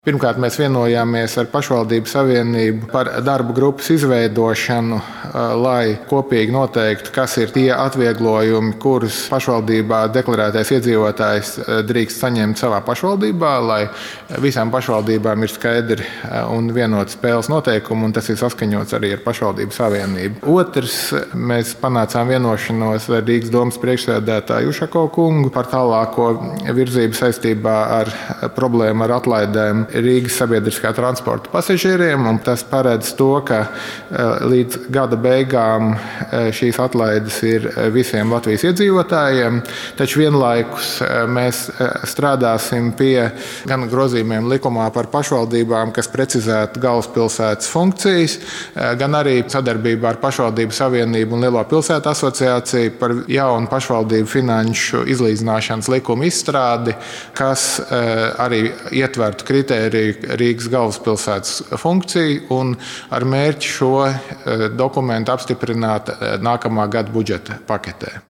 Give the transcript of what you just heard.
Pirmkārt, mēs vienojāmies ar Pašvaldību savienību par darba grupas izveidošanu, lai kopīgi noteiktu, kas ir tie atvieglojumi, kurus pašvaldībā deklarētais iedzīvotājs drīkst saņemt savā pašvaldībā, lai visām pašvaldībām ir skaidri un vienoti spēles noteikumi, un tas ir saskaņots arī ar Pašvaldību savienību. Otrs, mēs panācām vienošanos ar Rīgas domas priekšsēdētāju Ušako kungu par tālāko virzību saistībā ar problēmu ar atlaidēm Rīgas sabiedriskā transporta pasažieriem, un tas paredz to, ka līdz gada beigām šīs atlaides ir visiem Latvijas iedzīvotājiem, taču vienlaikus mēs strādāsim pie gan grozījumiem likumā par pašvaldībām, kas precizētu galvaspilsētas funkcijas, gan arī sadarbībā ar Pašvaldību savienību un Lielo pilsētu asociāciju par jaunu pašvaldību finanšu izlīdzināšanas likumu izstrādi, kas arī ietvertu kritēriju Rīgas galvaspilsētas funkciju un ar mērķi šo dokumentu apstiprināt nākamā gada budžeta paketē.